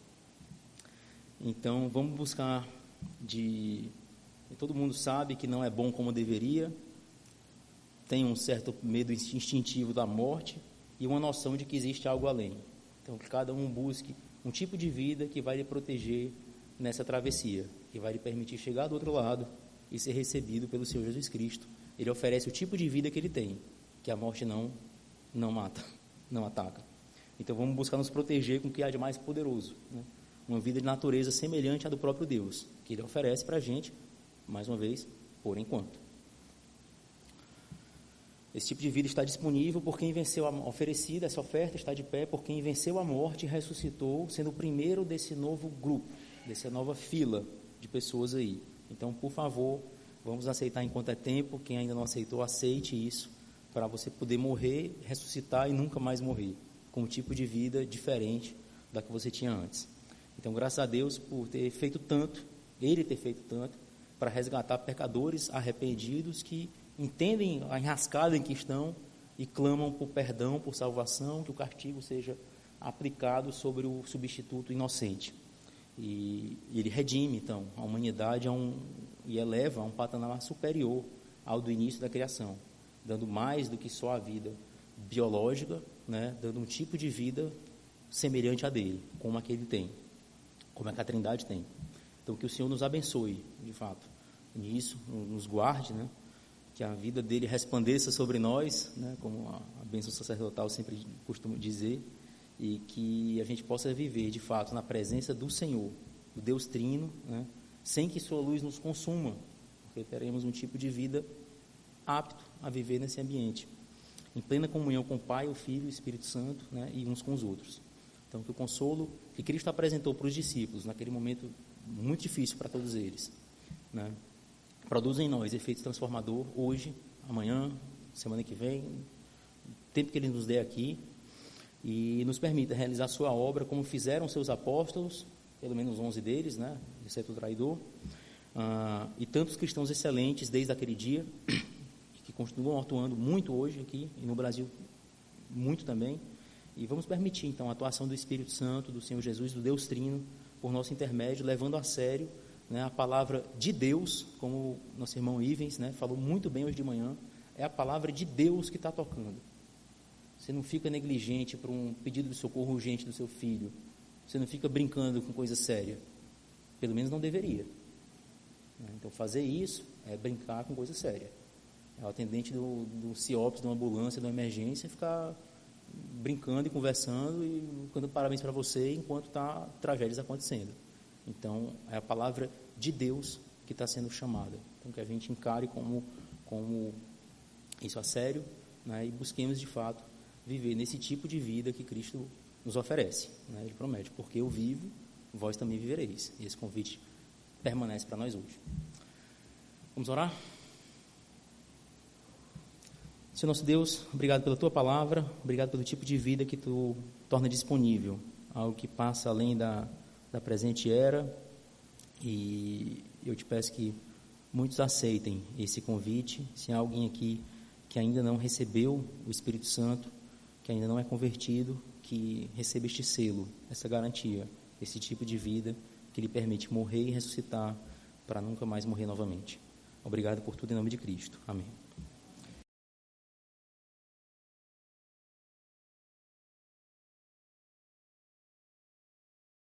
Então, vamos buscar de... Todo mundo sabe que não é bom como deveria, tem um certo medo instintivo da morte e uma noção de que existe algo além. Então, que cada um busque um tipo de vida que vai lhe proteger nessa travessia, que vai lhe permitir chegar do outro lado e ser recebido pelo Senhor Jesus Cristo. Ele oferece o tipo de vida que Ele tem, que a morte não, não mata, não ataca. Então vamos buscar nos proteger com o que há de mais poderoso, né? Uma vida de natureza semelhante à do próprio Deus, que Ele oferece para a gente, mais uma vez, por enquanto. Esse tipo de vida está disponível por quem venceu a oferecida, essa oferta está de pé por quem venceu a morte e ressuscitou, sendo o primeiro desse novo grupo, dessa nova fila de pessoas aí. Então, por favor, vamos aceitar enquanto é tempo. Quem ainda não aceitou, aceite isso, para você poder morrer, ressuscitar e nunca mais morrer, com um tipo de vida diferente da que você tinha antes. Então, graças a Deus por ter feito tanto, Ele ter feito tanto, para resgatar pecadores arrependidos que entendem a enrascada em que estão e clamam por perdão, por salvação, que o castigo seja aplicado sobre o substituto inocente. E, e ele redime, então, a humanidade a um, e eleva a um patamar superior ao do início da criação, dando mais do que só a vida biológica, né, dando um tipo de vida semelhante a dele, como a que ele tem, como a que a Trindade tem. Então, que o Senhor nos abençoe, de fato, nisso, nos guarde, né, que a vida dele resplandeça sobre nós, né, como a, a bênção sacerdotal sempre costuma dizer, e que a gente possa viver, de fato, na presença do Senhor, do Deus Trino, né, sem que sua luz nos consuma, porque teremos um tipo de vida apto a viver nesse ambiente, em plena comunhão com o Pai, o Filho e o Espírito Santo, né, e uns com os outros. Então, que o consolo que Cristo apresentou para os discípulos, naquele momento muito difícil para todos eles, né, produza em nós efeito transformador hoje, amanhã, semana que vem, o tempo que Ele nos der aqui, e nos permita realizar sua obra como fizeram seus apóstolos, pelo menos onze deles, né, exceto o traidor, uh, e tantos cristãos excelentes desde aquele dia, que continuam atuando muito hoje aqui, e no Brasil muito também, e vamos permitir então a atuação do Espírito Santo, do Senhor Jesus, do Deus Trino, por nosso intermédio, levando a sério, né, a palavra de Deus, como nosso irmão Ivens, né, falou muito bem hoje de manhã, é a palavra de Deus que está tocando. Você não fica negligente para um pedido de socorro urgente do seu filho, você não fica brincando com coisa séria, pelo menos não deveria. Então fazer isso é brincar com coisa séria. É o atendente do, do CIOPS, de uma ambulância, de uma emergência, ficar brincando e conversando e cantando parabéns para você enquanto está tragédias acontecendo. Então, é a palavra de Deus que está sendo chamada. Então, que a gente encare como, como isso a sério, né, e busquemos, de fato, viver nesse tipo de vida que Cristo nos oferece. Né? Ele promete, porque eu vivo, vós também vivereis. E esse convite permanece para nós hoje. Vamos orar? Senhor nosso Deus, obrigado pela Tua palavra, obrigado pelo tipo de vida que Tu torna disponível, algo que passa além da, da presente era, e eu Te peço que muitos aceitem esse convite. Se há alguém aqui que ainda não recebeu o Espírito Santo, que ainda não é convertido, que receba este selo, essa garantia, esse tipo de vida que lhe permite morrer e ressuscitar para nunca mais morrer novamente. Obrigado por tudo em nome de Cristo. Amém.